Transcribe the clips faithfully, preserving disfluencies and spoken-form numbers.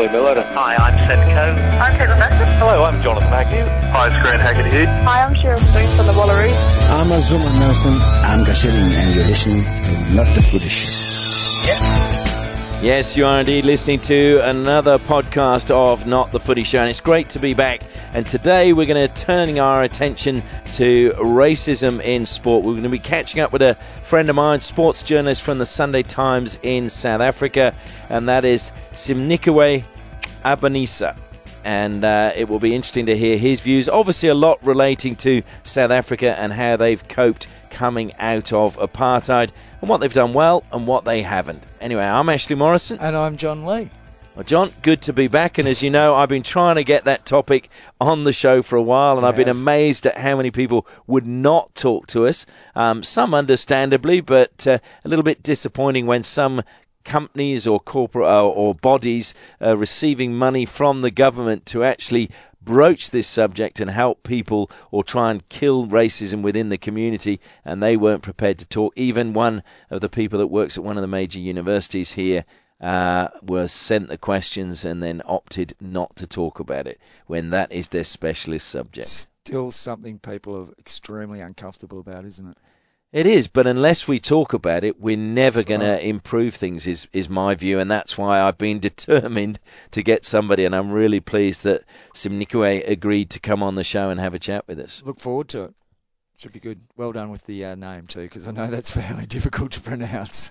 Lee Miller. Hi, I'm Seth Coe. I'm Caitlin Mason. Hello, I'm Jonathan Agnew. Hi, it's Grant Hackett here. Hi, I'm Cheryl Spoon from the Wallaroos. I'm Azuma Nelson. I'm Gashelin, and you're listening to Not the Footy Show. Yep. Yes, you are indeed listening to another podcast of Not the Footy Show, and it's great to be back. And today we're going to turn our attention to racism in sport. We're going to be catching up with a friend of mine, sports journalist from the Sunday Times in South Africa, and that is Simnikiwe Abanisa. And uh, it will be interesting to hear his views. Obviously, a lot relating to South Africa and how they've coped coming out of apartheid and what they've done well and what they haven't. Anyway, I'm Ashley Morrison. And I'm John Lee. Well, John, good to be back. And as you know, I've been trying to get that topic on the show for a while, and yeah. I've been amazed at how many people would not talk to us. Um, some understandably, but uh, a little bit disappointing when some companies or corporate uh, or bodies uh, receiving money from the government to actually broach this subject and help people or try and kill racism within the community, and they weren't prepared to talk. Even one of the people that works at one of the major universities here uh, was sent the questions and then opted not to talk about it when that is their specialist subject. Still something people are extremely uncomfortable about, isn't it? It is, but unless we talk about it, we're never going right. to improve things, is, is my view, and that's why I've been determined to get somebody, and I'm really pleased that Simnikiwe agreed to come on the show and have a chat with us. Look forward to it. Should be good. Well done with the uh, name too, because I know that's fairly difficult to pronounce.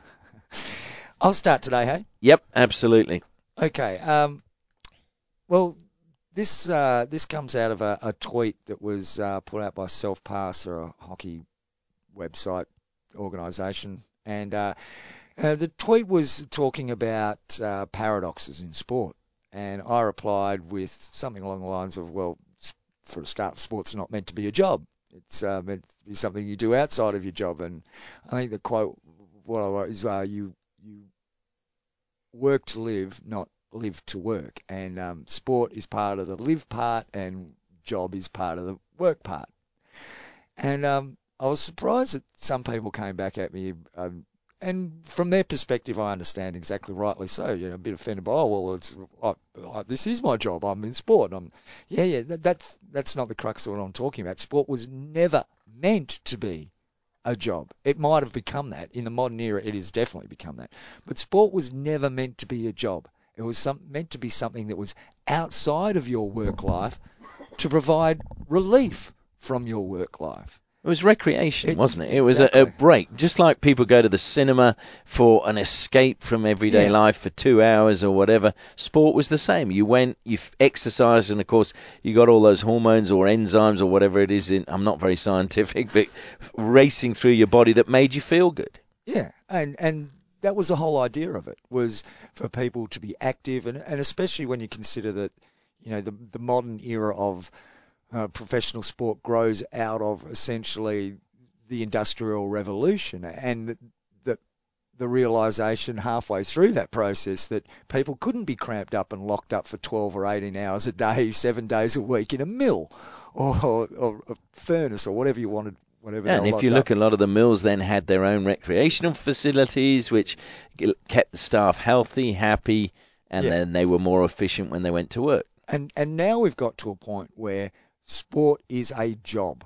I'll start today, hey? Yep, absolutely. Okay. Um, well, this uh, this comes out of a, a tweet that was uh, put out by Self Pass, or a hockey website organisation, and uh, uh, the tweet was talking about uh, paradoxes in sport, and I replied with something along the lines of, well, for a start, sport's not meant to be a job. It's uh, meant to be something you do outside of your job. And I think the quote what I wrote is uh, you you work to live, not live to work, and um, sport is part of the live part and job is part of the work part. And um I was surprised that some people came back at me, um, and from their perspective, I understand exactly rightly so. You know, a bit offended by, oh, well, it's, I, I, this is my job. I'm in sport. I'm, yeah, yeah. That, that's that's not the crux of what I'm talking about. Sport was never meant to be a job. It might have become that in the modern era. It has definitely become that. But sport was never meant to be a job. It was some, meant to be something that was outside of your work life to provide relief from your work life. It was recreation, it, wasn't it? It was exactly. a, a break. Just like people go to the cinema for an escape from everyday yeah. life for two hours or whatever, sport was the same. You went, you exercised, and of course you got all those hormones or enzymes or whatever it is, in, I'm not very scientific, but racing through your body that made you feel good. Yeah, and and that was the whole idea of it, was for people to be active, and, and especially when you consider that, you know, the the modern era of Uh, professional sport grows out of essentially the Industrial Revolution, and the, the, the realisation halfway through that process that people couldn't be cramped up and locked up for twelve or eighteen hours a day, seven days a week in a mill or, or, or a furnace or whatever you wanted. Whatever yeah, and if you look, up. a lot of the mills then had their own recreational facilities, which kept the staff healthy, happy, and yeah. then they were more efficient when they went to work. And and now we've got to a point where sport is a job.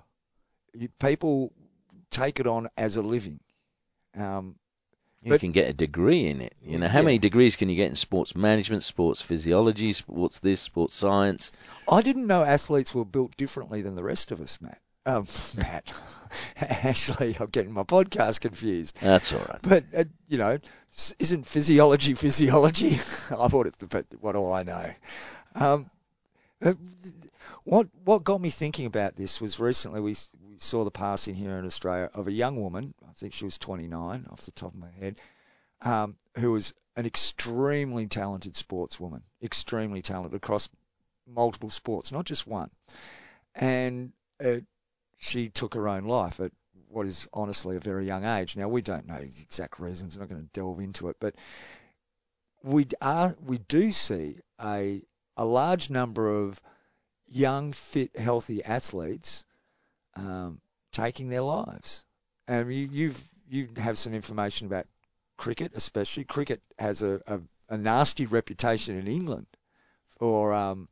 People take it on as a living. Um, you but, can get a degree in it. You know, how yeah. many degrees can you get in sports management, sports physiology, sports this, sports science? I didn't know athletes were built differently than the rest of us, Matt. Um, Matt. Actually, I'm getting my podcast confused. That's all right. But, uh, you know, isn't physiology physiology? I thought it's the, what do I know? Um, uh, What what got me thinking about this was recently we, we saw the passing here in Australia of a young woman, I think she was twenty-nine off the top of my head, um, who was an extremely talented sportswoman, extremely talented across multiple sports, not just one. And uh, she took her own life at what is honestly a very young age. Now, we don't know the exact reasons, I'm not going to delve into it, but we are we do see a a large number of young, fit, healthy athletes um, taking their lives. And you you've, you have some information about cricket, especially. Cricket has a, a, a nasty reputation in England for um,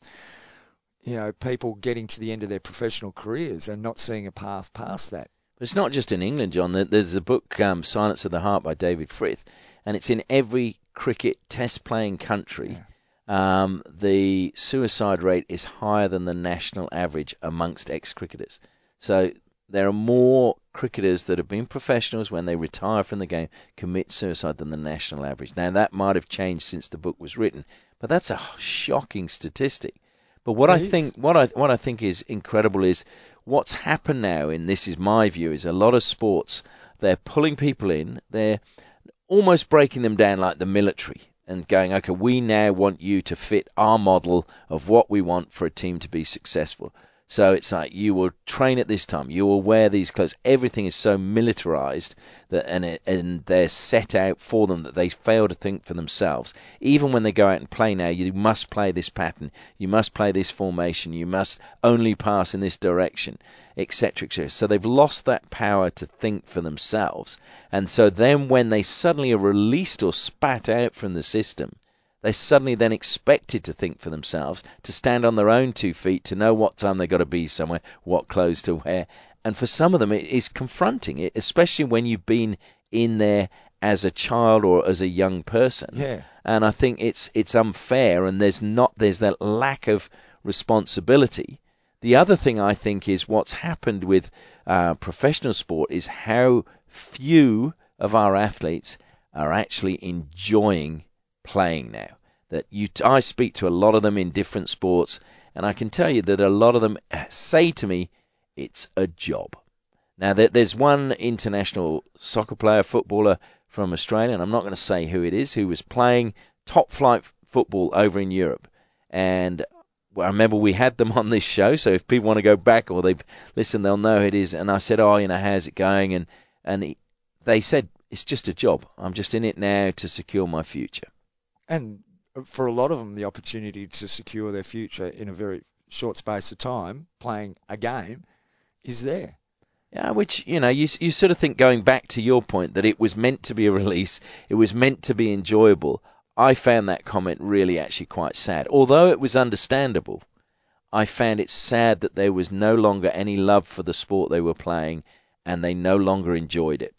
you know, people getting to the end of their professional careers and not seeing a path past that. But it's not just in England, John. There's a book, um, Silence of the Heart by David Frith, and it's in every cricket test-playing country. Yeah. Um, the suicide rate is higher than the national average amongst ex-cricketers. So there are more cricketers that have been professionals when they retire from the game commit suicide than the national average. Now, that might have changed since the book was written, but that's a shocking statistic. But what it I is. think, what I what I think is incredible is what's happened now. And this is my view: is a lot of sports they're pulling people in, they're almost breaking them down like the military, and going, okay, we now want you to fit our model of what we want for a team to be successful. So it's like you will train at this time, you will wear these clothes. Everything is so militarized that, and it, and they're set out for them that they fail to think for themselves. Even when they go out and play now, you must play this pattern, you must play this formation, you must only pass in this direction, et cetera, et cetera. So they've lost that power to think for themselves. And so then when they suddenly are released or spat out from the system, they're suddenly then expected to think for themselves, to stand on their own two feet, to know what time they've got to be somewhere, what clothes to wear. And for some of them, it is confronting, it, especially when you've been in there as a child or as a young person. Yeah. And I think it's it's unfair, and there's not there's that lack of responsibility. The other thing I think is what's happened with uh, professional sport is how few of our athletes are actually enjoying playing now. That you, t- I speak to a lot of them in different sports, and I can tell you that a lot of them say to me, it's a job. Now, there, there's one international soccer player, footballer from Australia, and I'm not going to say who it is, who was playing top-flight football over in Europe. And well, I remember we had them on this show, so if people want to go back or they've listened, they'll know who it is. And I said, oh, you know, how's it going? And, and he, they said, it's just a job. I'm just in it now to secure my future. And for a lot of them, the opportunity to secure their future in a very short space of time, playing a game, is there. Yeah, which, you know, you you sort of think, going back to your point, that it was meant to be a release, it was meant to be enjoyable. I found that comment really actually quite sad. Although it was understandable, I found it sad that there was no longer any love for the sport they were playing, and they no longer enjoyed it.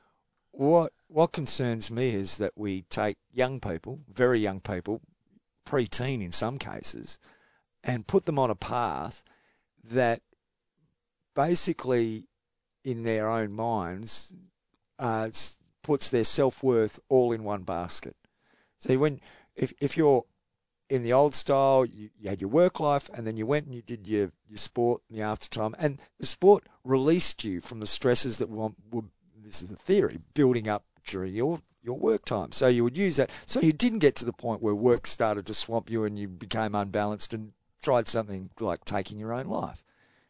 What What concerns me is that we take young people, very young people, pre-teen in some cases, and put them on a path that basically, in their own minds, uh, puts their self-worth all in one basket. See, when if if you're in the old style, you, you had your work life, and then you went and you did your, your sport in the aftertime, and the sport released you from the stresses that were, were this is the theory, building up during your, your work time. So you would use that. So you didn't get to the point where work started to swamp you and you became unbalanced and tried something like taking your own life.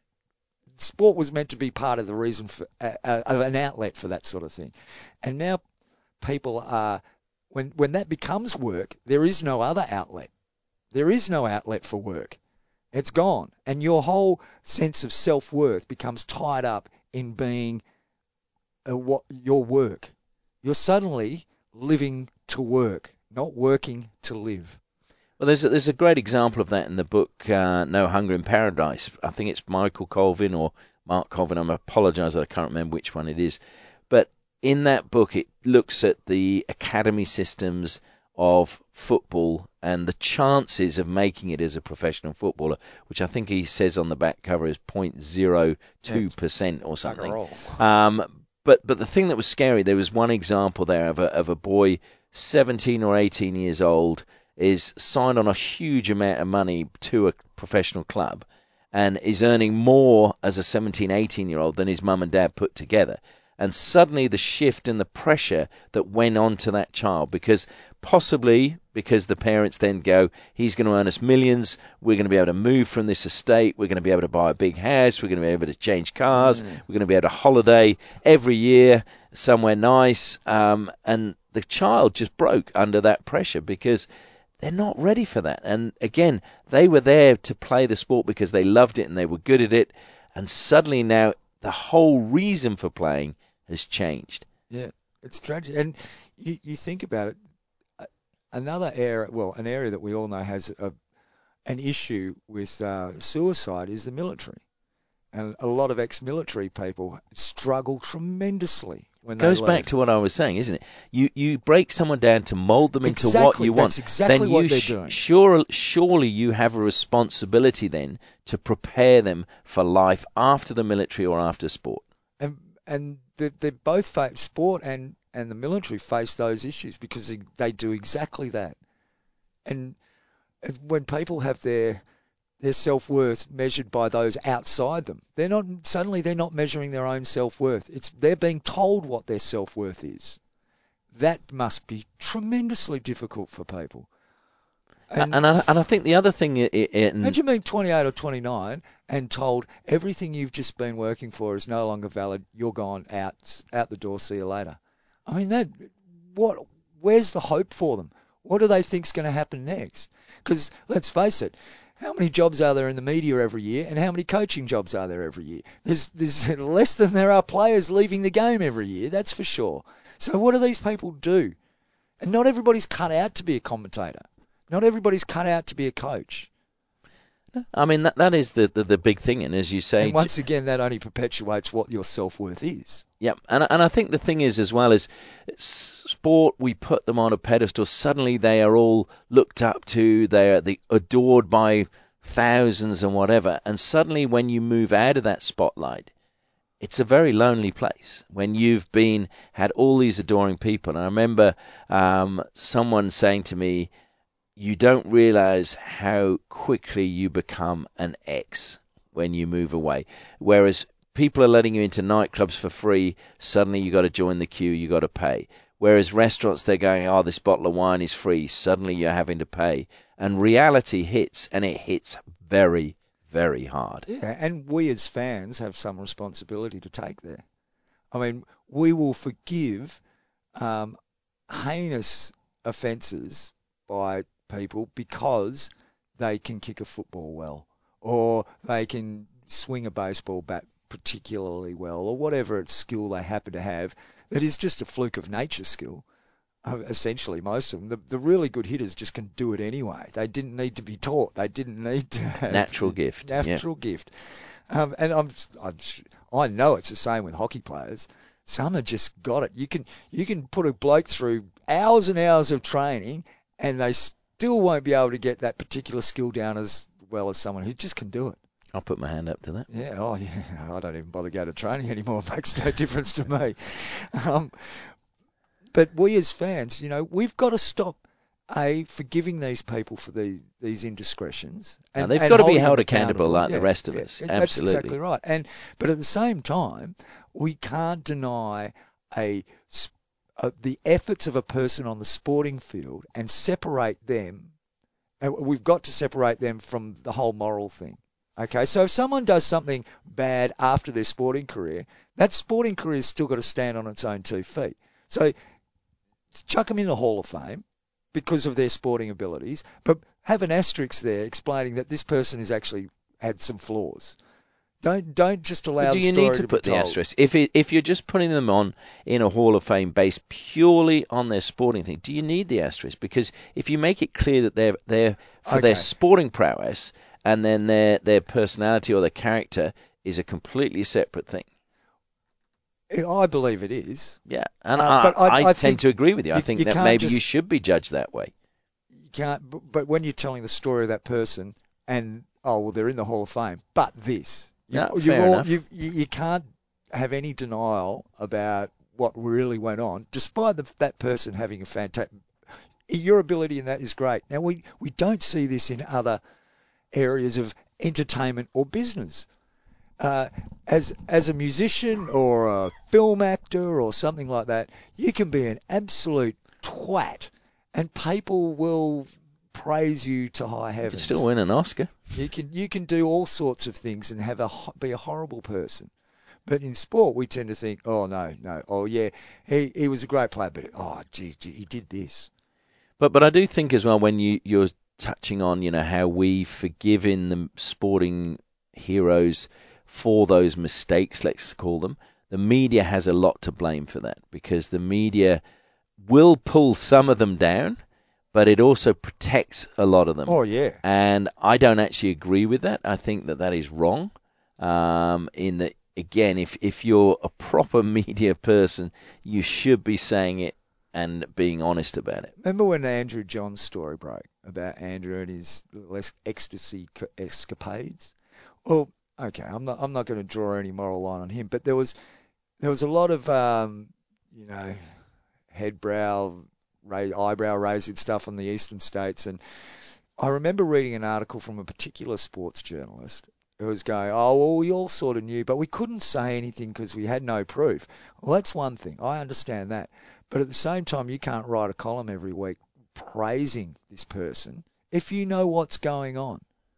Sport was meant to be part of the reason for uh, uh, an outlet for that sort of thing. And now people are, when when that becomes work, there is no other outlet. There is no outlet for work. It's gone. And your whole sense of self-worth becomes tied up in being uh, what your work. You're suddenly living to work, not working to live. Well, there's a, there's a great example of that in the book uh, No Hunger in Paradise. I think it's Michael Colvin or Mark Colvin. I apologise that I can't remember which one it is. But in that book, it looks at the academy systems of football and the chances of making it as a professional footballer, which I think he says on the back cover is zero point zero two percent or something. Um, But but the thing that was scary, there was one example there of a of a boy, seventeen or eighteen years old, is signed on a huge amount of money to a professional club, and is earning more as a seventeen, eighteen-year-old than his mum and dad put together. And suddenly the shift and the pressure that went on to that child, because possibly because the parents then go, he's going to earn us millions, we're going to be able to move from this estate, we're going to be able to buy a big house, we're going to be able to change cars, mm. we're going to be able to holiday every year somewhere nice, um, and the child just broke under that pressure because they're not ready for that. And again, they were there to play the sport because they loved it and they were good at it, and suddenly now the whole reason for playing has changed. Yeah, it's tragic. And you, you think about it, another area, well, an area that we all know has a, an issue with uh, suicide is the military. And a lot of ex-military people struggle tremendously when they Goes leave. back to what I was saying, isn't it? You you break someone down to mould them into Exactly, what you want. that's exactly then what you they're sh- doing. Sure, surely you have a responsibility then to prepare them for life after the military or after sport. And and they they both face sport and, and the military face those issues because they, they do exactly that. And when people have their their self-worth measured by those outside them, they're not suddenly they're not measuring their own self-worth. It's they're being told what their self-worth is. That must be tremendously difficult for people. And and I, and I think the other thing, it, it, imagine being twenty-eight or twenty-nine and told everything you've just been working for is no longer valid. You're gone out out the door. See you later. I mean, that what? Where's the hope for them? What do they think's going to happen next? Because let's face it, how many jobs are there in the media every year, and how many coaching jobs are there every year? There's there's less than there are players leaving the game every year. That's for sure. So what do these people do? And not everybody's cut out to be a commentator. Not everybody's cut out to be a coach. I mean, that that is the, the, the big thing, and as you say... And once again, that only perpetuates what your self-worth is. Yeah, and, and I think the thing is, as well, is sport, we put them on a pedestal, suddenly they are all looked up to, they are the, adored by thousands and whatever, and suddenly when you move out of that spotlight, it's a very lonely place when you've been had all these adoring people. And I remember um, someone saying to me, you don't realize how quickly you become an ex when you move away. Whereas people are letting you into nightclubs for free, suddenly you got to join the queue, you got to pay. Whereas restaurants, they're going, oh, this bottle of wine is free, suddenly you're having to pay. And reality hits, and it hits very, very hard. Yeah, and we as fans have some responsibility to take there. I mean, we will forgive um, heinous offences by people because they can kick a football well, or they can swing a baseball bat particularly well, or whatever skill they happen to have that is just a fluke of nature skill. Uh, essentially, most of them, the, the really good hitters just can do it anyway. They didn't need to be taught. They didn't need to have natural gift. Natural yeah. gift. Um, and I'm, I'm, I know it's the same with hockey players. Some have just got it. You can you can put a bloke through hours and hours of training, and they still won't be able to get that particular skill down as well as someone who just can do it. I'll put my hand up to that. Yeah, oh yeah. I don't even bother go to training anymore. It makes no difference to me. Um, but we as fans, you know, we've got to stop a forgiving these people for the, these indiscretions. And, now, they've and got to be holding held them accountable, like yeah, the rest of yeah, us. That's Absolutely. exactly right. And but at the same time, we can't deny a, a the efforts of a person on the sporting field and separate them. And we've got to separate them from the whole moral thing. Okay, so if someone does something bad after their sporting career, that sporting career has still got to stand on its own two feet. So chuck them in the Hall of Fame because of their sporting abilities, but have an asterisk there explaining that this person has actually had some flaws. Don't don't just allow. But do the you story need to, to put be the told. asterisk? If it, if you're just putting them on in a Hall of Fame based purely on their sporting thing, do you need the asterisk? Because if you make it clear that they're there for Okay. their sporting prowess, and then their their personality or their character is a completely separate thing. I believe it is. Yeah, and Uh, I, but I- I, I tend think to agree with you. I you- think you that can't maybe you just- should be judged that way. You can't. But but when you're telling the story of that person, and oh well, they're in the Hall of Fame, but this. You, Yeah, you fair all, enough. You, you you can't have any denial about what really went on, despite the, that person having a fantastic. Your ability in that is great. Now we, we don't see this in other areas of entertainment or business. Uh, as as a musician or a film actor or something like that, you can be an absolute twat, and people will praise you to high You heavens. can still win an Oscar. You can you can do all sorts of things and have a ho- be a horrible person. But in sport, we tend to think, oh no, no, oh yeah, he he was a great player, but oh gee, gee he did this. But but I do think as well, when you you're touching on, you know, how we've forgiven the sporting heroes for those mistakes, let's call them, the media has a lot to blame for that, because the media will pull some of them down, but it also protects a lot of them. Oh, yeah. And I don't actually agree with that. I think that that is wrong. Um, in that, again, if, if you're a proper media person, you should be saying it and being honest about it. Remember when Andrew John's story broke about Andrew and his less ecstasy escapades? Well, okay, I'm not I'm not going to draw any moral line on him, but there was there was a lot of um, you know, head brow, ra- eyebrow raising stuff on the eastern states, and I remember reading an article from a particular sports journalist who was going, oh, well, we all sort of knew, but we couldn't say anything because we had no proof. Well, that's one thing. I understand that. But at the same time, you can't write a column every week praising this person if you know what's going on.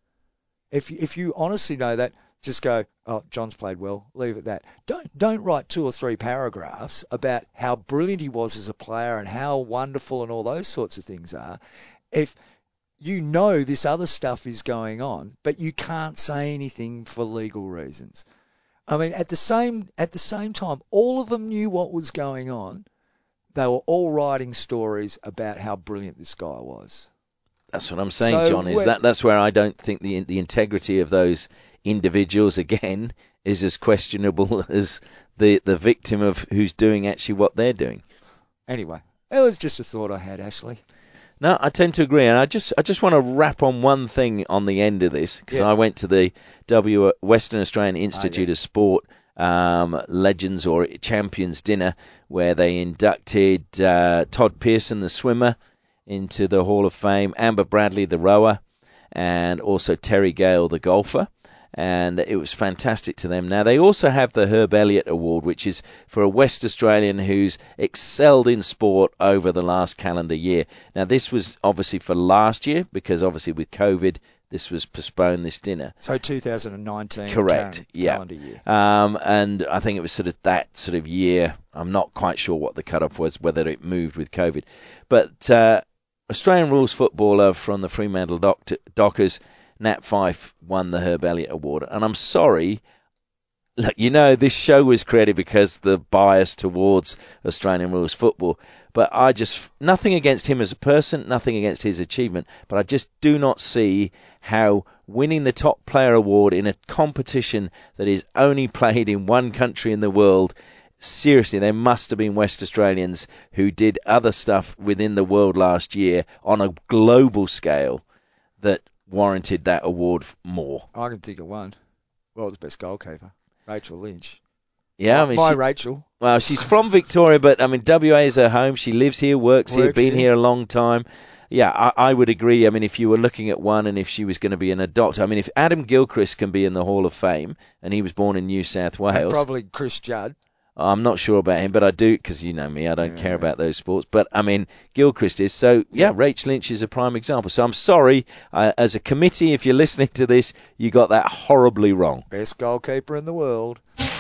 If you, if you honestly know that, just go, oh, John's played well, leave it at that. Don't, don't write two or three paragraphs about how brilliant he was as a player and how wonderful and all those sorts of things are. If you know this other stuff is going on, but you can't say anything for legal reasons. I mean, at the same at the same time, all of them knew what was going on. They were all writing stories about how brilliant this guy was. That's what I'm saying, So John, is when- that that's where I don't think the the integrity of those individuals, again, is as questionable as the, the victim of who's doing actually what they're doing. Anyway, it was just a thought I had, Ashley. No, I tend to agree, and I just I just want to wrap on one thing on the end of this, because Yeah. I went to the W Western Australian Institute yeah. of Sport um, Legends or Champions dinner, where they inducted uh, Todd Pearson, the swimmer, into the Hall of Fame, Amber Bradley, the rower, and also Terry Gale, the golfer. And it was fantastic to them. Now, they also have the Herb Elliott Award, which is for a West Australian who's excelled in sport over the last calendar year. Now, this was obviously for last year, because obviously with COVID, this was postponed, this dinner. So two thousand nineteen Correct, current yeah. calendar year. Um, and I think it was sort of that sort of year. I'm not quite sure what the cutoff was, whether it moved with COVID. But uh, Australian rules footballer from the Fremantle Dock- Dockers, Nat Fyfe, won the Herb Elliott Award. And I'm sorry, look, you know, this show was created because the bias towards Australian rules football. But I just, nothing against him as a person, nothing against his achievement, but I just do not see how winning the top player award in a competition that is only played in one country in the world, seriously, there must have been West Australians who did other stuff within the world last year on a global scale that warranted that award more. I can think of one. Well, the best goalkeeper, Rachel Lynch. Yeah, my, I mean, my she, Rachel. well, she's from Victoria, but I mean, W A is her home. She lives here, works, here, Works been here. here a long time. Yeah, I, I would agree. I mean, if you were looking at one and if she was going to be an adopter, I mean, if Adam Gilchrist can be in the Hall of Fame and he was born in New South And Wales, probably Chris Judd. I'm not sure about him, but I do, because you know me, I don't Yeah. care about those sports. But, I mean, Gilchrist is. So, yeah, Rach Lynch is a prime example. So I'm sorry, uh, as a committee, if you're listening to this, you got that horribly wrong. Best goalkeeper in the world.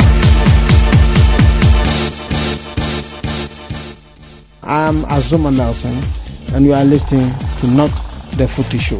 I'm Azuma Nelson, and you are listening to Not the Footy Show.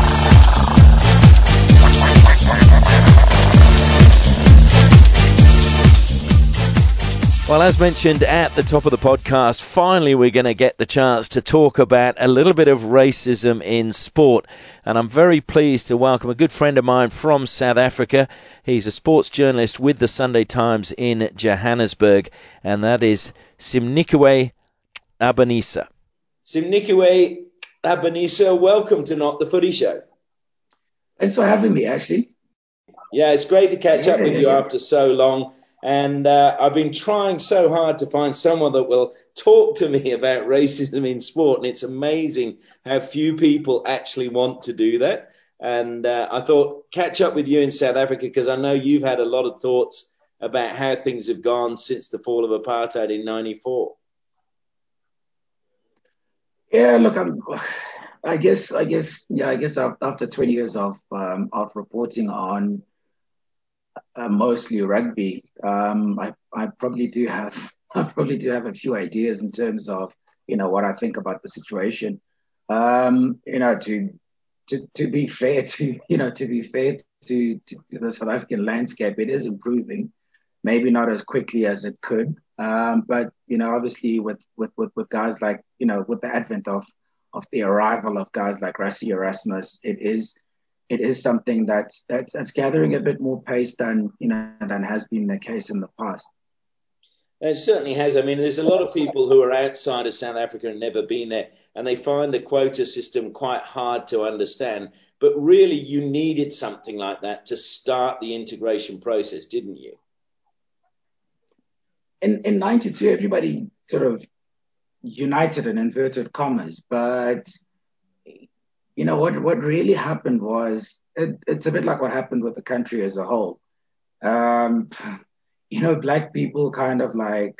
Well, as mentioned at the top of the podcast, finally we're going to get the chance to talk about a little bit of racism in sport. And I'm very pleased to welcome a good friend of mine from South Africa. He's a sports journalist with the Sunday Times in Johannesburg, and that is Simnikiwe Abanisa. Simnikiwe Abanisa, welcome to Not the Footy Show. Thanks for having me, Ashley. Yeah, it's great to catch up Yeah, with yeah, you yeah. after so long. And uh, I've been trying so hard to find someone that will talk to me about racism in sport. And it's amazing how few people actually want to do that. And uh, I thought catch up with you in South Africa, because I know you've had a lot of thoughts about how things have gone since the fall of apartheid in ninety-four. Yeah, look, I'm. I guess, I guess, yeah, I guess after twenty years of um, of reporting on uh, mostly rugby, um, I I probably do have I probably do have a few ideas in terms of you know what I think about the situation. Um, you know, to to to be fair to you know to be fair to, to the South African landscape, it is improving. Maybe not as quickly as it could, um, but you know, obviously with, with with with guys like you know with the advent of of the arrival of guys like Rassie Erasmus, it is it is something that's that's that's gathering a bit more pace than you know than has been the case in the past. It certainly has. I mean, there's a lot of people who are outside of South Africa and never been there, and they find the quota system quite hard to understand. But really, you needed something like that to start the integration process, didn't you? In in ninety-two, everybody sort of united in inverted commas, but you know what what really happened was it, it's a bit like what happened with the country as a whole. Um, you know, black people kind of like,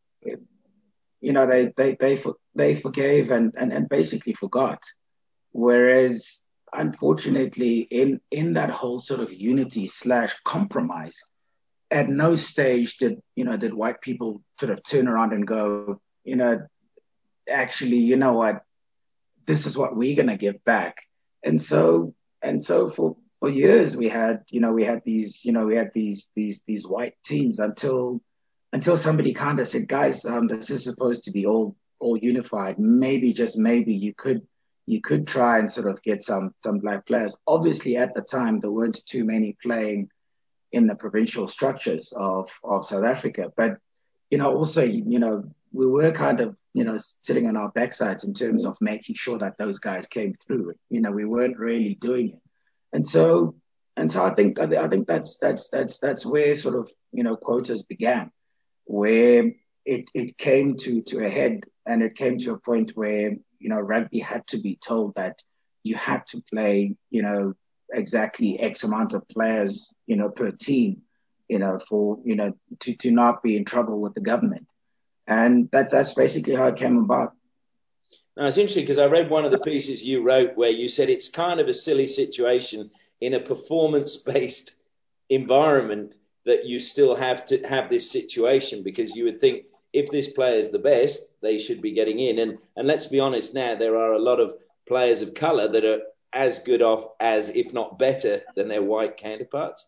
you know, they they they they forgave and and, and basically forgot. Whereas, unfortunately, in in that whole sort of unity slash compromise, at no stage did you know did white people sort of turn around and go, you know, actually, you know what, this is what we're gonna give back. And so and so for for years we had you know we had these you know we had these these these white teams until until somebody kind of said, guys, um, this is supposed to be all all unified. Maybe, just maybe, you could you could try and sort of get some some black players. Obviously, at the time there weren't too many playing in the provincial structures of of South Africa, but you know also you know we were kind of you know sitting on our backsides in terms of making sure that those guys came through. You know we weren't really doing it, and so and so I think I think that's that's that's that's where sort of you know quotas began, where it it came to to a head, and it came to a point where you know rugby had to be told that you had to play you know exactly X amount of players you know per team, you know for you know to to not be in trouble with the government. And that's that's basically how it came about. Now, it's interesting because I read one of the pieces you wrote where you said it's kind of a silly situation in a performance-based environment that you still have to have this situation, because you would think if this player is the best, they should be getting in. And and let's be honest now, there are a lot of players of colour that are as good off as, if not better, than their white counterparts.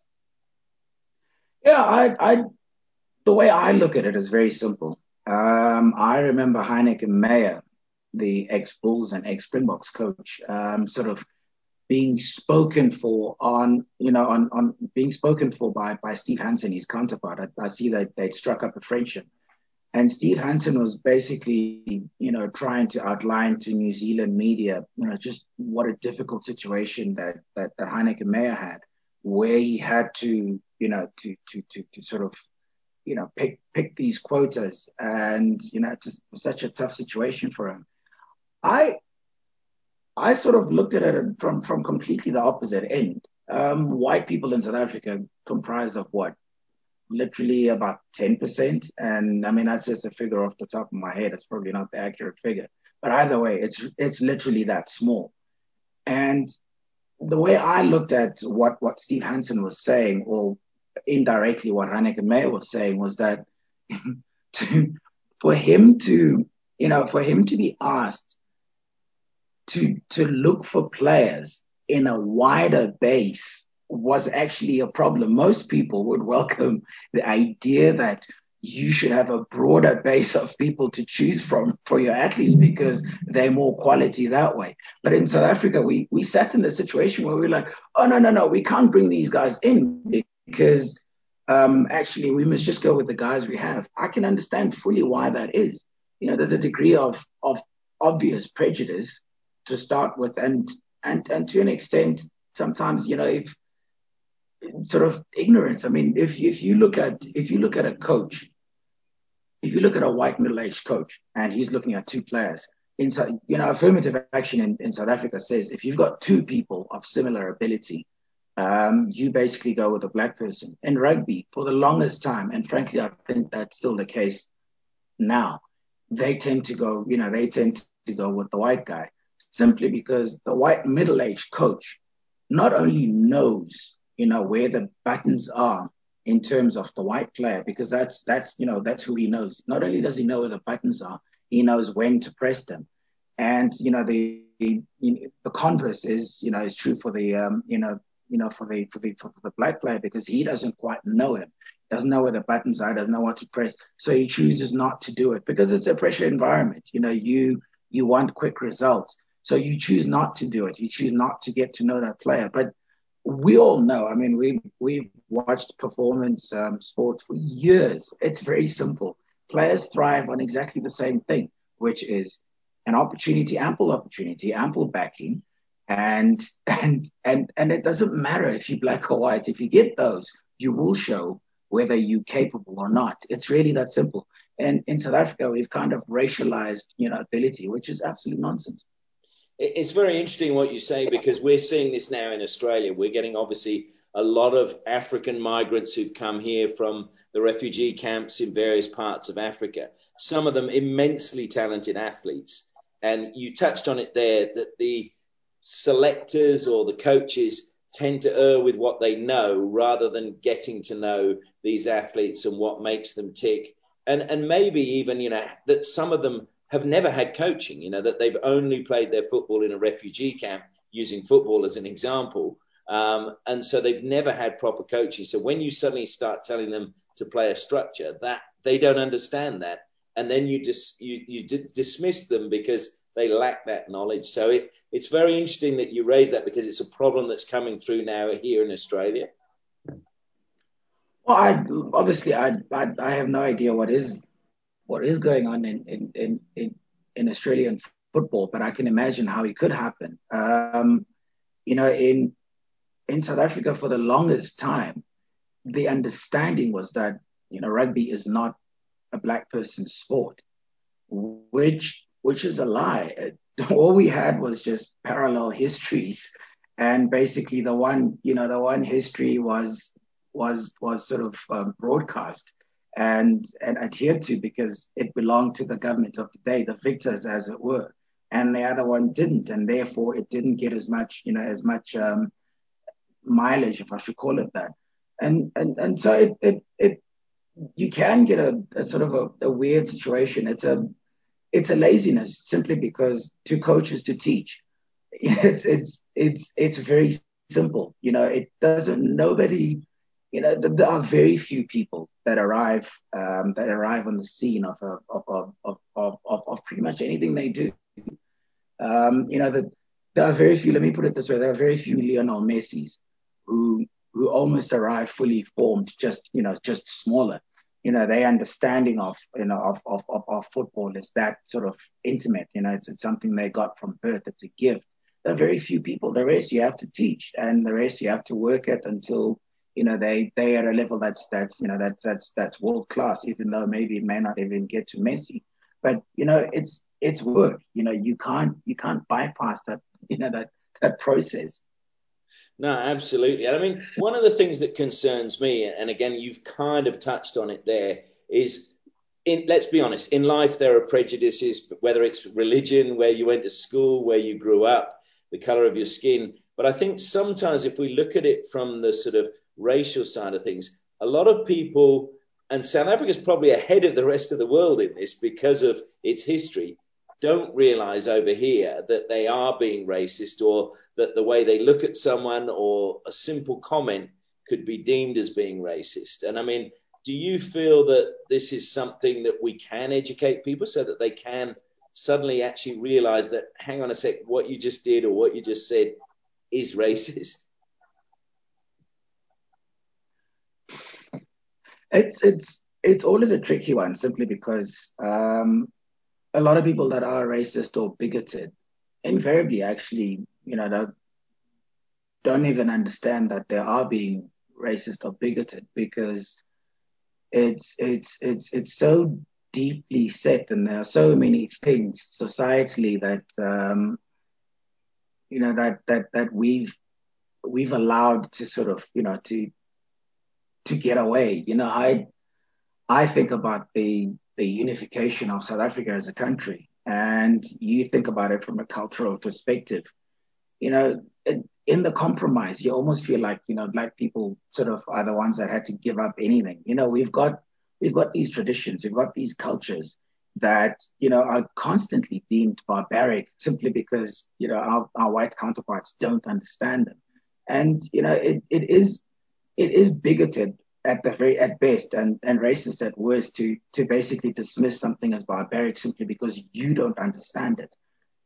Yeah, I, I the way I look at it is very simple. Um, I remember Heineken Meyer, the ex-Bulls and ex-Springboks coach, um, sort of being spoken for on, you know, on, on being spoken for by by Steve Hansen, his counterpart. I, I see that they struck up a friendship, and Steve Hansen was basically, you know, trying to outline to New Zealand media, you know, just what a difficult situation that that, that Heineken Meyer had, where he had to, you know, to to to to sort of you know, pick pick these quotas, and you know, just such a tough situation for him. I I sort of looked at it from from completely the opposite end. Um, white people in South Africa comprise of what, literally about ten percent, and I mean that's just a figure off the top of my head. It's probably not the accurate figure, but either way, it's it's literally that small. And the way I looked at what what Steve Hansen was saying, or indirectly what Heineken Meyer was saying, was that to, for him to, you know, for him to be asked to to look for players in a wider base was actually a problem. Most people would welcome the idea that you should have a broader base of people to choose from for your athletes because they're more quality that way. But in South Africa, we we sat in the situation where we we're like, oh, no, no, no, we can't bring these guys in because um, actually we must just go with the guys we have. I can understand fully why that is. You know, there's a degree of of obvious prejudice to start with, and and and to an extent, sometimes, you know, if sort of ignorance. I mean, if if you look at if you look at a coach, if you look at a white middle-aged coach and he's looking at two players, inside, you know, affirmative action in, in South Africa says if you've got two people of similar ability, um, you basically go with a black person. In rugby, for the longest time, and frankly, I think that's still the case now, they tend to go, you know, they tend to go with the white guy, simply because the white middle-aged coach not only knows, you know, where the buttons are in terms of the white player, because that's that's you know that's who he knows. Not only does he know where the buttons are, he knows when to press them. And you know the the, the converse is you know is true for the um, you know you know for the for the for the black player, because he doesn't quite know him, doesn't know where the buttons are, doesn't know what to press, so he chooses not to do it because it's a pressure environment. You know you you want quick results. So you choose not to do it. You choose not to get to know that player. But we all know, I mean, we, we've watched performance um, sport for years. It's very simple. Players thrive on exactly the same thing, which is an opportunity, ample opportunity, ample backing. And, and, and, and it doesn't matter if you're black or white. If you get those, you will show whether you're capable or not. It's really that simple. And in South Africa, we've kind of racialized, you know, ability, which is absolute nonsense. It's very interesting what you say, because we're seeing this now in Australia. We're getting obviously a lot of African migrants who've come here from the refugee camps in various parts of Africa, some of them immensely talented athletes. And you touched on it there, that the selectors or the coaches tend to err with what they know rather than getting to know these athletes and what makes them tick. And, and maybe even, you know, that some of them have never had coaching, you know, that they've only played their football in a refugee camp, using football as an example. Um, and so they've never had proper coaching. So when you suddenly start telling them to play a structure, that they don't understand that. And then you dis, you, you d- dismiss them because they lack that knowledge. So it, it's very interesting that you raise that, because it's a problem that's coming through now here in Australia. Well, I obviously I, I I have no idea what is what is going on in in in in, in Australian football, but I can imagine how it could happen. Um, you know, in in South Africa for the longest time, the understanding was that, you know, rugby is not a black person's sport, which which is a lie. All we had was just parallel histories, and basically the one, you know, the one history was was was sort of um, broadcast and and adhered to because it belonged to the government of the day, the victors, as it were, and the other one didn't, and therefore it didn't get as much, you know, as much um, mileage, if I should call it that, and and and so it it, it you can get a, a sort of a, a weird situation. It's a it's a laziness simply because two coaches to teach. It's it's it's it's very simple. You know, it doesn't. Nobody. You know, there are very few people that arrive um, that arrive on the scene of a, of, of, of of of of pretty much anything they do. Um, you know, the, there are very few. Let me put it this way: there are very few Lionel Messis who who almost arrive fully formed, just you know, just smaller. You know, their understanding of you know of of of, of football is that sort of intimate. You know, it's it's something they got from birth. It's a gift. There are very few people. The rest you have to teach, and the rest you have to work at until you know they they are at a level that's that's you know that's that's that's world class. Even though maybe it may not even get to Messi, but you know it's it's work. You know, you can't you can't bypass that you know that that process. No, absolutely. And I mean, one of the things that concerns me, and again, you've kind of touched on it there, is in, let's be honest, in life there are prejudices, whether it's religion, where you went to school, where you grew up, the color of your skin. But I think sometimes if we look at it from the sort of racial side of things, a lot of people, and South Africa is probably ahead of the rest of the world in this because of its history, don't realize over here that they are being racist, or that the way they look at someone or a simple comment could be deemed as being racist. And I mean, do you feel that this is something that we can educate people so that they can suddenly actually realize that, hang on a sec, what you just did or what you just said is racist? It's it's it's always a tricky one, simply because um, a lot of people that are racist or bigoted invariably actually, you know, don't, don't even understand that they are being racist or bigoted, because it's it's it's it's so deeply set, and there are so many things societally that um, you know that that that we've we've allowed to sort of you know to to get away. You know, I I think about the the unification of South Africa as a country, and you think about it from a cultural perspective. You know, in, in the compromise, you almost feel like you know black people sort of are the ones that had to give up anything. You know, we've got we've got these traditions, we've got these cultures that you know are constantly deemed barbaric simply because you know our, our white counterparts don't understand them, and you know it, it is it is bigoted at the very at best, and, and racist at worst, to to basically dismiss something as barbaric simply because you don't understand it.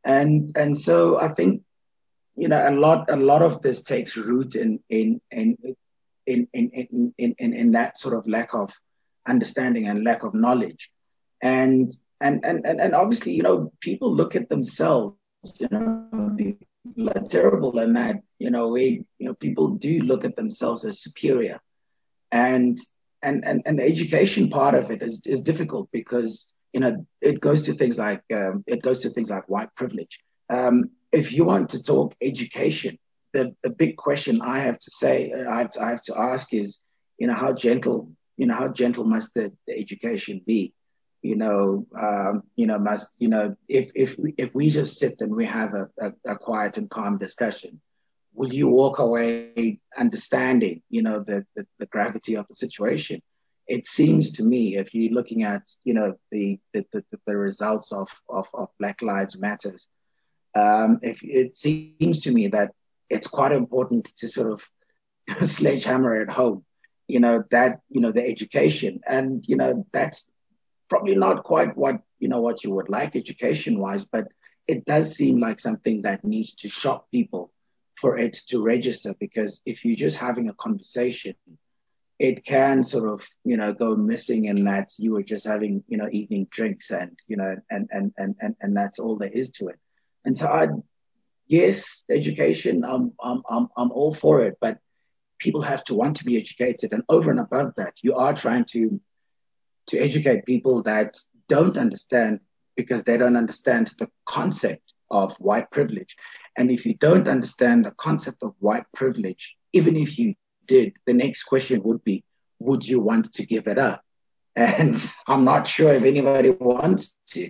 And and so I think, you know, a lot a lot of this takes root in in in in in in in, in, in that sort of lack of understanding and lack of knowledge. And and and and, and obviously, you know, people look at themselves, you know, people are terrible in that, you know, we, you know, people do look at themselves as superior. And and and, and the education part of it is, is difficult because, you know, it goes to things like um, it goes to things like white privilege. Um, if you want to talk education, the, the big question I have to say, uh, I have to, I have to ask is, you know, how gentle, you know, how gentle must the, the education be? You know, um, you know, must, you know, if if we, if we just sit and we have a, a, a quiet and calm discussion, will you walk away understanding, you know, the, the, the gravity of the situation? It seems to me, if you're looking at, you know, the the, the, the results of, of, of Black Lives Matters, um, if it seems to me that it's quite important to sort of sledgehammer at home, you know, that, you know, the education. And, you know, that's probably not quite what, you know, what you would like education wise, but it does seem like something that needs to shock people for it to register, because if you're just having a conversation, it can sort of, you know, go missing in that you were just having, you know, evening drinks and, you know, and, and, and, and, and that's all there is to it. And so I, yes, education, I'm, I'm, I'm, I'm all for it, but people have to want to be educated. And over and above that, you are trying to, to educate people that don't understand, because they don't understand the concept of white privilege. And if you don't understand the concept of white privilege, even if you did, the next question would be, would you want to give it up? And I'm not sure if anybody wants to.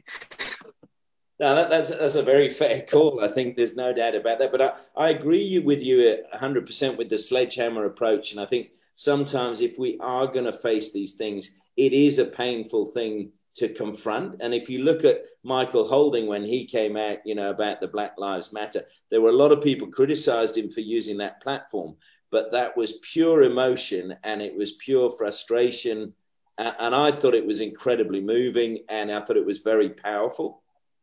No, that, that's that's a very fair call. I think there's no doubt about that. But I, I agree with you one hundred percent with the sledgehammer approach. And I think sometimes if we are going to face these things, it is a painful thing to confront. And if you look at Michael Holding, when he came out, you know, about the Black Lives Matter, there were a lot of people criticized him for using that platform. But that was pure emotion and it was pure frustration. And I thought it was incredibly moving and I thought it was very powerful.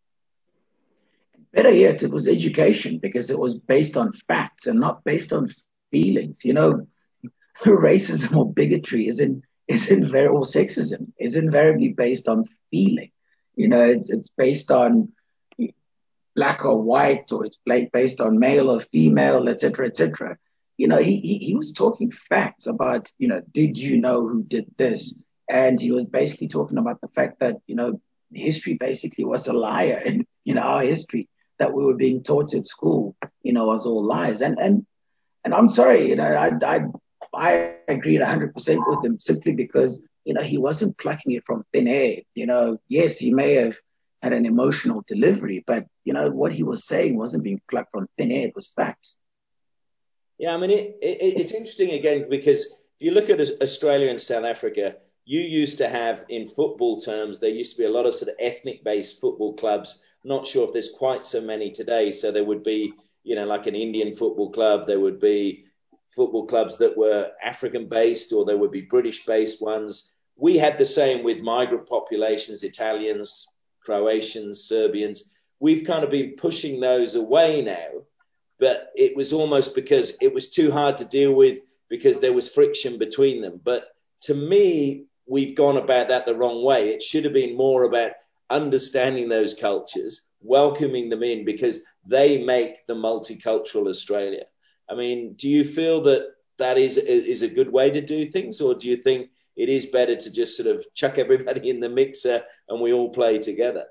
Better yet, it was education, because it was based on facts and not based on feelings. You know, racism or bigotry isn't isn't very, or sexism is invariably based on feeling. You know, it's it's based on black or white, or it's based on male or female, et cetera, et cetera. You know, he, he he was talking facts about, you know, did you know who did this? And he was basically talking about the fact that, you know, history basically was a liar, and, you know, our history that we were being taught at school, you know, was all lies. And and and I'm sorry, you know, I I I agreed one hundred percent with him, simply because, you know, he wasn't plucking it from thin air. You know, yes, he may have had an emotional delivery, but, you know, what he was saying wasn't being plucked from thin air. It was facts. Yeah, I mean, it, it, it's interesting again, because if you look at Australia and South Africa, you used to have, in football terms, there used to be a lot of sort of ethnic-based football clubs. Not sure if there's quite so many today. So there would be, you know, like an Indian football club. There would be football clubs that were African-based, or there would be British-based ones. We had the same with migrant populations, Italians, Croatians, Serbians. We've kind of been pushing those away now. But it was almost because it was too hard to deal with, because there was friction between them. But to me, we've gone about that the wrong way. It should have been more about understanding those cultures, welcoming them in, because they make the multicultural Australia. I mean, do you feel that that is, is a good way to do things, or do you think it is better to just sort of chuck everybody in the mixer and we all play together?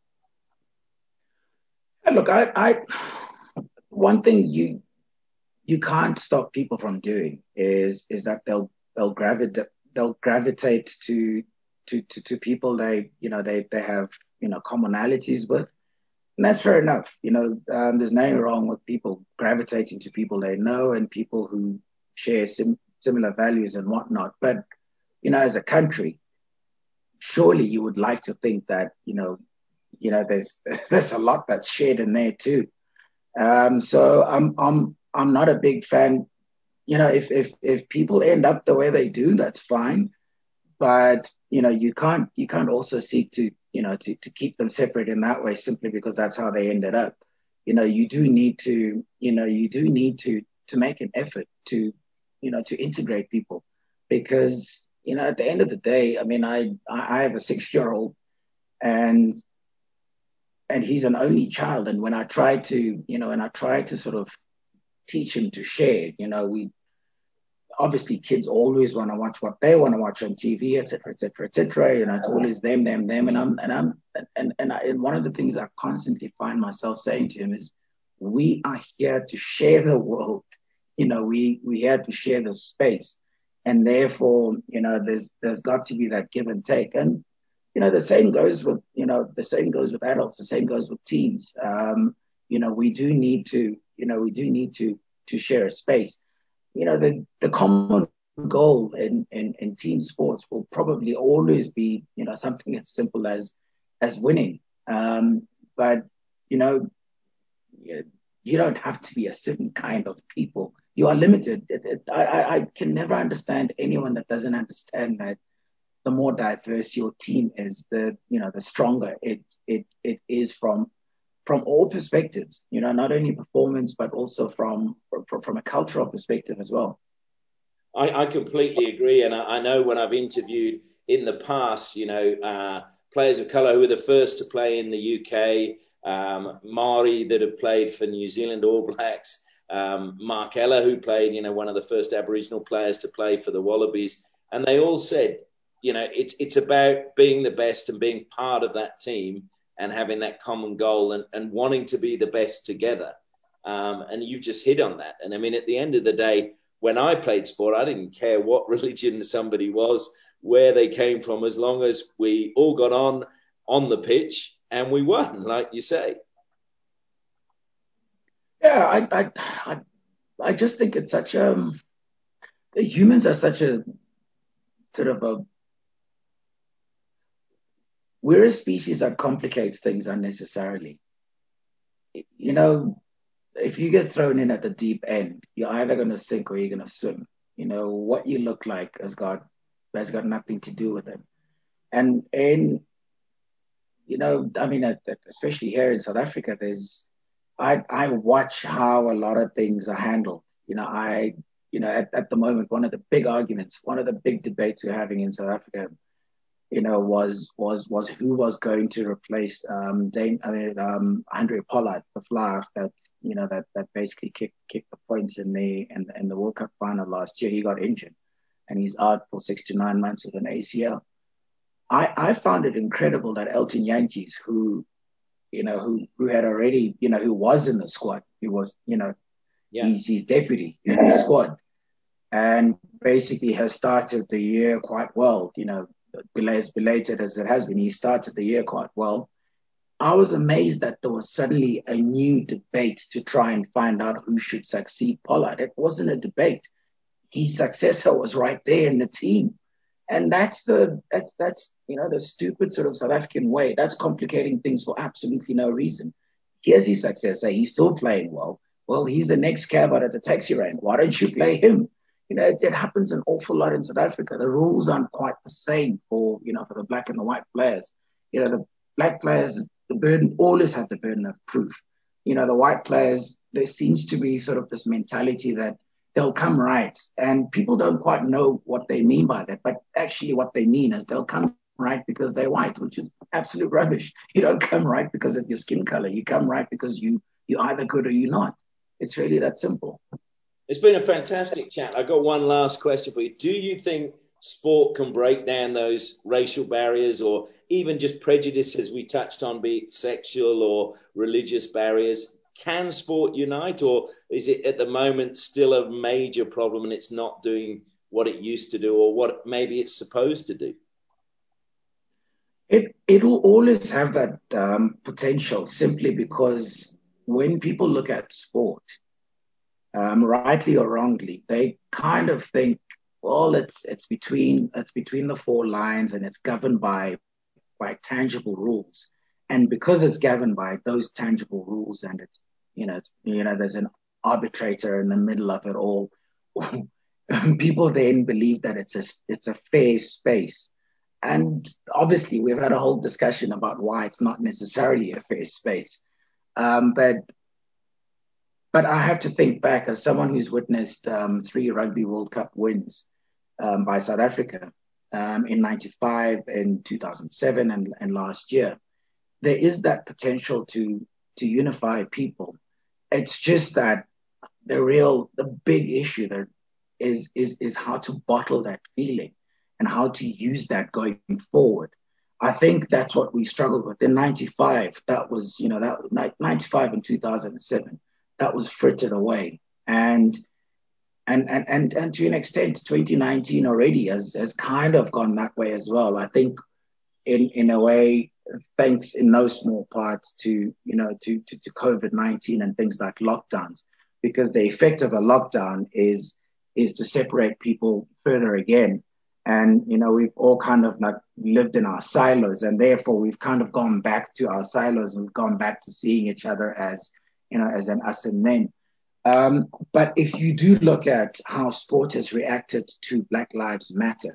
Look, I, I one thing you you can't stop people from doing is is that they'll they'll gravitate they'll gravitate to to to, to people they you know they they have you know commonalities with, and that's fair enough. You know, um, there's nothing wrong with people gravitating to people they know and people who share sim- similar values and whatnot. But, you know, as a country, surely you would like to think that, you know, you know, there's there's a lot that's shared in there too. Um, so I'm I'm I'm not a big fan. You know, if if if people end up the way they do, that's fine. But, you know, you can't you can't also seek to you know, to, to keep them separate in that way, simply because that's how they ended up. You know, you do need to, you know, you do need to to make an effort to, you know, to integrate people, because, you know, at the end of the day, I mean, I I have a six-year-old, and and he's an only child, and when I try to, you know, and I try to sort of teach him to share, you know, we obviously kids always want to watch what they want to watch on T V, et cetera, et cetera, et cetera. You know, it's always them, them, them. And I'm, and I'm, and, and, I, and one of the things I constantly find myself saying to him is, we are here to share the world. You know, we, we here to share the space. And therefore, you know, there's, there's got to be that give and take. And, you know, the same goes with, you know, the same goes with adults, the same goes with teens. Um, you know, we do need to, you know, we do need to, to share a space. You know, the, the common goal in, in, in team sports will probably always be, you know, something as simple as as winning. Um, but, you know, you, you don't have to be a certain kind of people. You are limited. It, it, I, I can never understand anyone that doesn't understand that the more diverse your team is, the, you know, the stronger it it it is from from all perspectives, you know, not only performance, but also from from, from a cultural perspective as well. I, I completely agree. And I, I know when I've interviewed in the past, you know, uh, players of colour who were the first to play in the U K, um, Māori that have played for New Zealand All Blacks, um, Mark Ella, who played, you know, one of the first Aboriginal players to play for the Wallabies. And they all said, you know, it's it's about being the best and being part of that team and having that common goal and, and wanting to be the best together. Um, and you've just hit on that. And I mean, at the end of the day, when I played sport, I didn't care what religion somebody was, where they came from, as long as we all got on on the pitch and we won, like you say. Yeah, I I I, I just think it's such a, humans are such a sort of a, we're a species that complicates things unnecessarily. You know, if you get thrown in at the deep end, you're either going to sink or you're going to swim. You know, what you look like has got has got nothing to do with it. And and you know, I mean, at, at- especially here in South Africa, there's I I watch how a lot of things are handled. You know, I you know at, at the moment, one of the big arguments, one of the big debates we're having in South Africa, you know, was was was who was going to replace um Dane, I mean um Andre Pollard, the fly half that, you know, that that basically kicked kicked the points in the in, the- in the World Cup final last year. He got injured and he's out for six to nine months with an A C L. I I found it incredible that Elton Yankees, who you know who who had already, you know, who was in the squad, who was, you know, Yeah. he's he's deputy in the squad, and basically has started the year quite well. You know, as belated as it has been, he started the year quite well. I was amazed that there was suddenly a new debate to try and find out who should succeed Pollard. It wasn't a debate. His successor was right there in the team. And that's the that's that's you know the stupid sort of South African way. That's complicating things for absolutely no reason. Here's his successor. He's still playing well. Well, he's the next cab out at the taxi rank. Why don't you play him? You know, it, it happens an awful lot in South Africa. The rules aren't quite the same for, you know, for the black and the white players. You know, the black players, the burden always have the burden of proof. You know, the white players, there seems to be sort of this mentality that they'll come right. And people don't quite know what they mean by that. But actually what they mean is they'll come right because they're white, which is absolute rubbish. You don't come right because of your skin color. You come right because you, you're either good or you're not. It's really that simple. It's been a fantastic chat. I've got one last question for you. Do you think sport can break down those racial barriers or even just prejudices we touched on, be it sexual or religious barriers? Can sport unite, or is it at the moment still a major problem and it's not doing what it used to do or what maybe it's supposed to do? It it will always have that um, potential, simply because when people look at sport, um, rightly or wrongly, they kind of think, well, it's it's between it's between the four lines and it's governed by by tangible rules. And because it's governed by those tangible rules, and it's you know it's you know there's an arbitrator in the middle of it all, people then believe that it's a it's a fair space. and obviously we've had a whole discussion about why it's not necessarily a fair space. Um, but but I have to think back as someone who's witnessed um, three Rugby World Cup wins um, by South Africa um, in ninety-five, in two thousand seven, and, and last year. There is that potential to to unify people. It's just that the real, the big issue there is is is how to bottle that feeling and how to use that going forward. I think that's what we struggled with in ninety-five. That was, you know, that ninety-five and two thousand seven. That was frittered away, and and and and and to an extent, twenty nineteen already has has kind of gone that way as well. I think in in a way, thanks in no small part to you know to to, to COVID nineteen and things like lockdowns, because the effect of a lockdown is is to separate people further again. And you know we've all kind of like lived in our silos, and therefore we've kind of gone back to our silos, and we've gone back to seeing each other as you know as an us and them. Um, but if you do look at how sport has reacted to Black Lives Matter,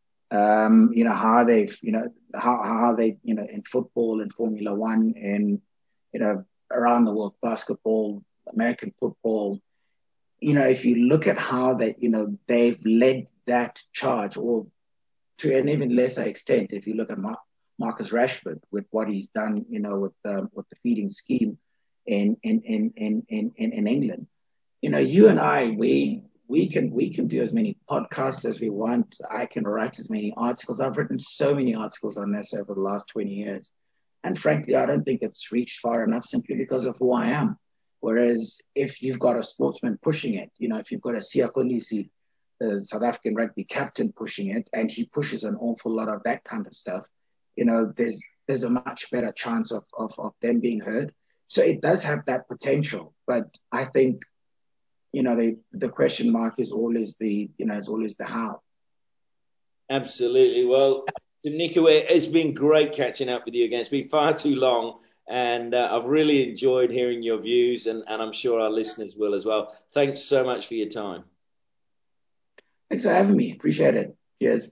um, you know, how they've, you know, how, how they, you know, in football and Formula One and, you know, around the world, basketball, American football, you know, if you look at how they, you know, they've led that charge, or to an even lesser extent, if you look at Mar- Marcus Rashford with what he's done, you know, with um, with the feeding scheme in in in in in in England, you know, you and I, we we can we can do as many podcasts as we want. I can write as many articles. I've written so many articles on this over the last twenty years. And frankly, I don't think it's reached far enough simply because of who I am. Whereas if you've got a sportsman pushing it, you know, if you've got a Siya Kolisi, the South African rugby captain, pushing it, and he pushes an awful lot of that kind of stuff, you know, there's there's a much better chance of, of, of them being heard. So it does have that potential. But I think, you know, the, the question mark is always the, you know, is always the how. Absolutely. Well, Nico, it's been great catching up with you again. It's been far too long, and uh, I've really enjoyed hearing your views, and, and I'm sure our listeners will as well. Thanks so much for your time. Thanks for having me. Appreciate it. Cheers.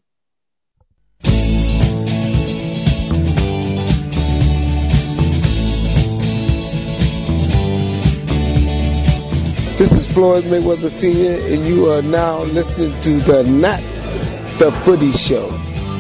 This is Floyd Mayweather Senior, and you are now listening to the Not the Footy Show.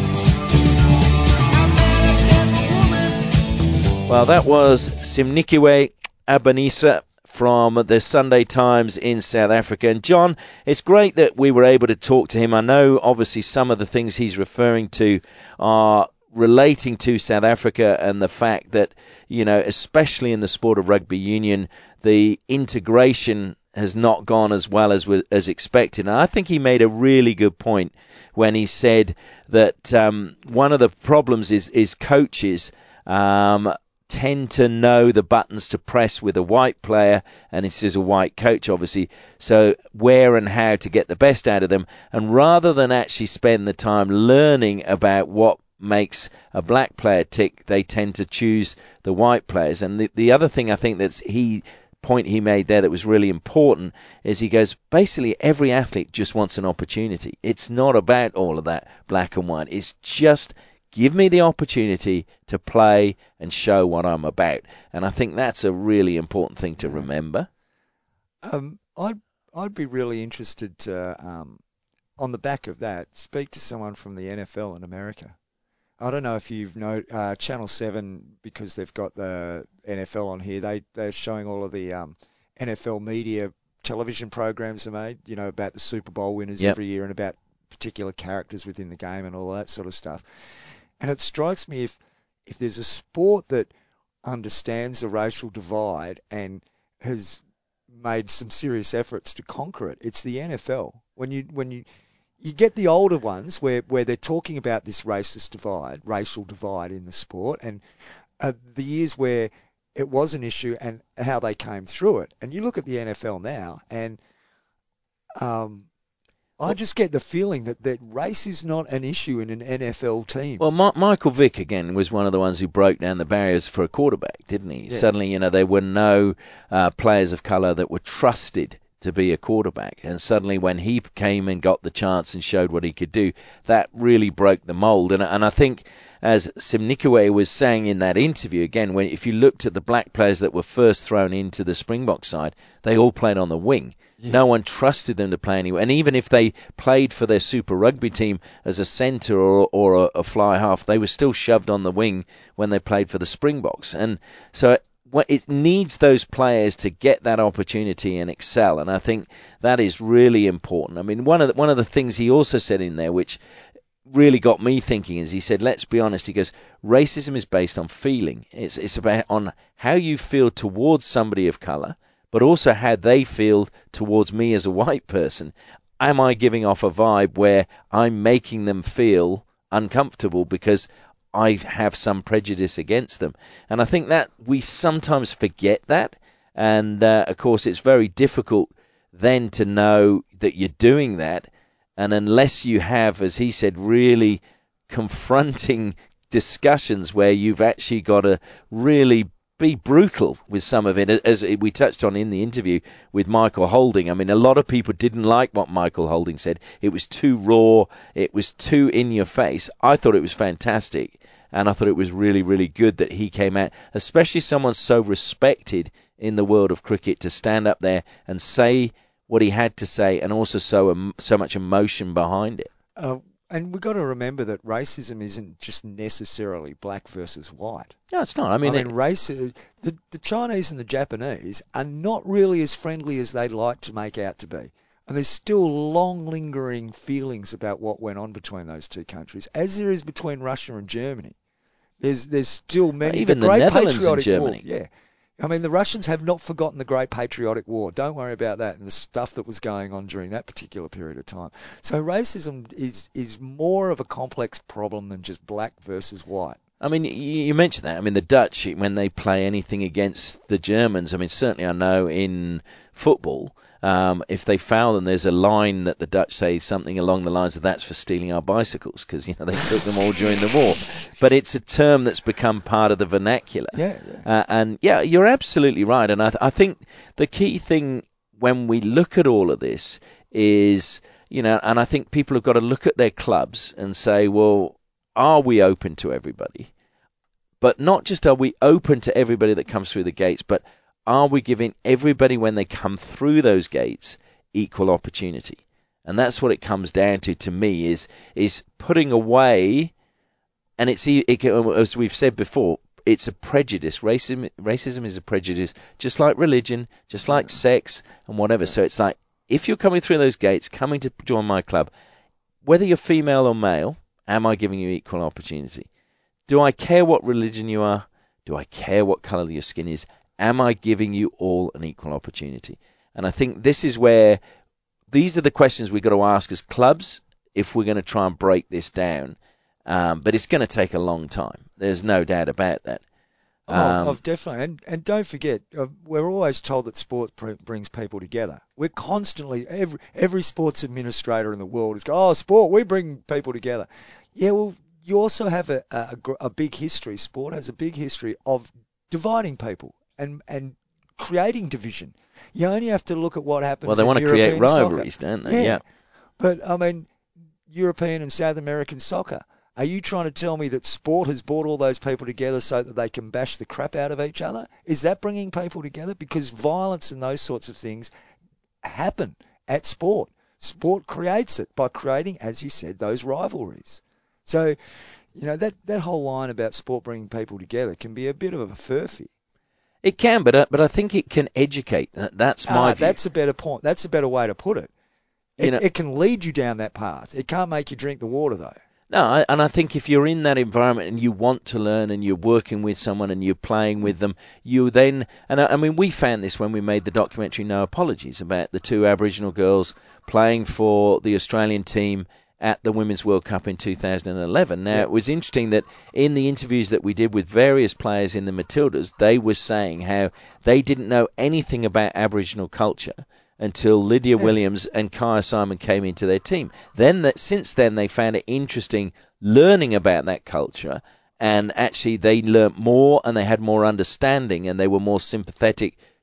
Well, that was Simnikiwe Abanisa from the Sunday Times in South Africa. And John, it's great that we were able to talk to him. I know obviously some of the things he's referring to are relating to South Africa and the fact that, you know, especially in the sport of rugby union, the integration has not gone as well as as expected. And I think he made a really good point when he said that um, one of the problems is, is coaches um, tend to know the buttons to press with a white player, and this is a white coach, obviously, so where and how to get the best out of them. And rather than actually spend the time learning about what makes a black player tick, they tend to choose the white players. And the, the other thing I think that's he point he made there that was really important is he goes, basically every athlete just wants an opportunity. It's not about all of that black and white. It's just give me the opportunity to play and show what I'm about. And I think that's a really important thing to remember. Um, I'd I'd be really interested to, um, on the back of that, speak to someone from the N F L in America. I don't know if you've know uh, Channel seven, because they've got the N F L on here. They they're showing all of the um, N F L media television programs they made. You know, about the Super Bowl winners Yep. every year and about particular characters within the game and all that sort of stuff. And it strikes me if if there's a sport that understands the racial divide and has made some serious efforts to conquer it, it's the N F L. When you when you You get the older ones where, where they're talking about this racist divide, racial divide in the sport, and uh, the years where it was an issue and how they came through it. And you look at the N F L now, and um, I just get the feeling that, that race is not an issue in an N F L team. Well, Ma- Michael Vick, again, was one of the ones who broke down the barriers for a quarterback, didn't he? Yeah. Suddenly, you know, there were no uh, players of colour that were trusted to be a quarterback. And suddenly when he came and got the chance and showed what he could do, that really broke the mold. And, and I think, as Simnikwe was saying in that interview, again, when if you looked at the black players that were first thrown into the Springbok side, they all played on the wing. Yeah. No one trusted them to play anywhere. And even if they played for their Super Rugby team as a centre or, or a, a fly half, they were still shoved on the wing when they played for the Springboks. And so it needs those players to get that opportunity and excel. And I think that is really important. I mean, one of the, one of the things he also said in there, which really got me thinking, is he said, let's be honest, he goes, racism is based on feeling. It's, it's about on how you feel towards somebody of colour, but also how they feel towards me as a white person. Am I giving off a vibe where I'm making them feel uncomfortable because I have some prejudice against them? And I think that we sometimes forget that. And, uh, of course, it's very difficult then to know that you're doing that. And unless you have, as he said, really confronting discussions where you've actually got to really be brutal with some of it, as we touched on in the interview with Michael Holding. I mean, a lot of people didn't like what Michael Holding said. It was too raw. It was too in your face. I thought it was fantastic. And I thought it was really, really good that he came out, especially someone so respected in the world of cricket, to stand up there and say what he had to say, and also so um, so much emotion behind it. Uh, and we've got to remember that racism isn't just necessarily black versus white. No, it's not. I mean, I mean it, race, the, the Chinese and the Japanese are not really as friendly as they'd like to make out to be. And there's still long lingering feelings about what went on between those two countries, as there is between Russia and Germany. There's there's still many... Even the, the Great Netherlands Patriotic and Germany. War, yeah. I mean, the Russians have not forgotten the Great Patriotic War. Don't worry about that and the stuff that was going on during that particular period of time. So racism is is more of a complex problem than just black versus white. I mean, you mentioned that. I mean, the Dutch, when they play anything against the Germans, I mean, certainly I know in football, um, if they foul them, there's a line that the Dutch say something along the lines of, that's for stealing our bicycles, because, you know, they took them all during the war. But it's a term that's become part of the vernacular. Yeah, yeah. Uh, and, yeah, you're absolutely right. And I, th- I think the key thing when we look at all of this is, you know, and I think people have got to look at their clubs and say, well, are we open to everybody? But not just are we open to everybody that comes through the gates, but are we giving everybody, when they come through those gates, equal opportunity? And that's what it comes down to, to me, is is putting away, and it's, it, as we've said before, it's a prejudice. Racism, racism is a prejudice, just like religion, just like sex and whatever. So it's like, if you're coming through those gates, coming to join my club, whether you're female or male, am I giving you equal opportunity? Do I care what religion you are? Do I care what colour your skin is? Am I giving you all an equal opportunity? And I think this is where, these are the questions we've got to ask as clubs if we're going to try and break this down. Um, but it's going to take a long time. There's no doubt about that. Um, oh, oh, definitely. And and don't forget, uh, we're always told that sport pr- brings people together. We're constantly, every every sports administrator in the world is going, oh, sport, we bring people together. Yeah, well, you also have a, a, a big history, sport has a big history of dividing people and, and creating division. You only have to look at what happens. Well, they in want to European create rivalries, soccer. don't they? Yeah. yeah. But, I mean, European and South American soccer, are you trying to tell me that sport has brought all those people together so that they can bash the crap out of each other? Is that bringing people together? Because violence and those sorts of things happen at sport. Sport creates it by creating, as you said, those rivalries. So, you know, that, that whole line about sport bringing people together can be a bit of a furphy. It can, but uh, but I think it can educate. That's my ah, view. That's a better point. That's a better way to put it. It, you know, it can lead you down that path. It can't make you drink the water, though. No, I, and I think if you're in that environment and you want to learn and you're working with someone and you're playing with them, you then, and I, I mean, we found this when we made the documentary No Apologies about the two Aboriginal girls playing for the Australian team at the Women's World Cup in two thousand eleven. Now, yeah. It was interesting that in the interviews that we did with various players in the Matildas, they were saying how they didn't know anything about Aboriginal culture until Lydia Williams and Kaya Simon came into their team. Then, that since then, they found it interesting learning about that culture, and actually they learnt more and they had more understanding and they were more sympathetic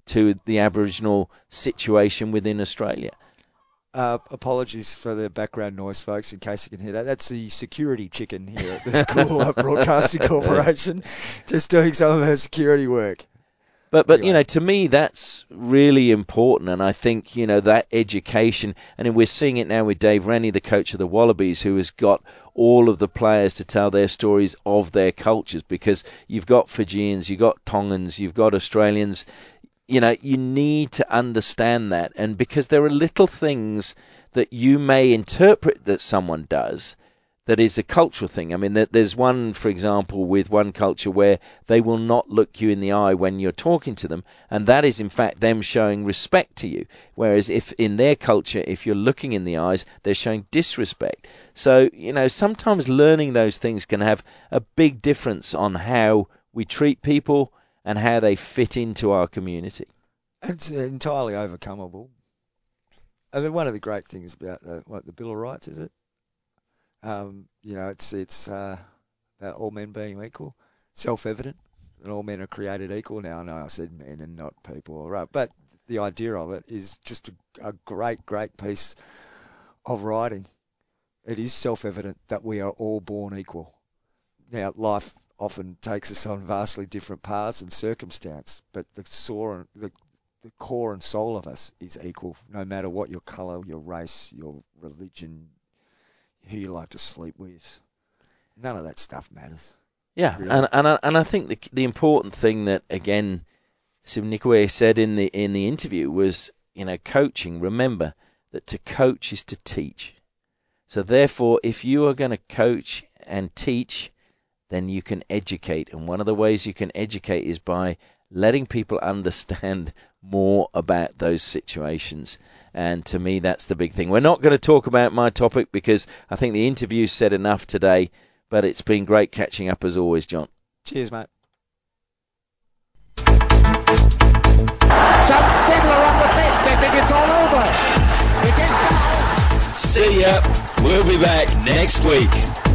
to the Aboriginal situation within Australia. Uh, apologies for the background noise, folks, in case you can hear that. That's the security chicken here at the School Broadcasting Corporation, just doing some of her security work. But, but Anyway. you know, to me, that's really important. And I think, you know, that education, and we're seeing it now with Dave Rennie, the coach of the Wallabies, who has got all of the players to tell their stories of their cultures, because you've got Fijians, you've got Tongans, you've got Australians. You know, you need to understand that. And because there are little things that you may interpret that someone does that is a cultural thing. I mean, there's one, for example, with one culture where they will not look you in the eye when you're talking to them, and that is, in fact, them showing respect to you. Whereas if in their culture, if you're looking in the eyes, they're showing disrespect. So, you know, sometimes learning those things can have a big difference on how we treat people and how they fit into our community. It's entirely overcomeable. And then one of the great things about the, what, the Bill of Rights, is it? Um, you know, it's it's uh, about all men being equal, self-evident, and all men are created equal. Now, I know I said men and not people, all right, but the idea of it is just a, a great, great piece of writing. It is self-evident that we are all born equal. Now, life often takes us on vastly different paths and circumstance, but the core, the, the core and soul of us is equal, no matter what your colour, your race, your religion, who you like to sleep with. None of that stuff matters. Yeah, really. and and I, and I think the the important thing that, again, Simnikwe said in the in the interview was, you know, coaching. Remember that to coach is to teach. So therefore, if you are going to coach and teach, then you can educate. And one of the ways you can educate is by letting people understand more about those situations. And to me, that's the big thing. We're not going to talk about my topic because I think the interview said enough today, but it's been great catching up as always, John. Cheers, mate. Some people are on the pitch, they think it's all over. It is now. See ya. We'll be back next week.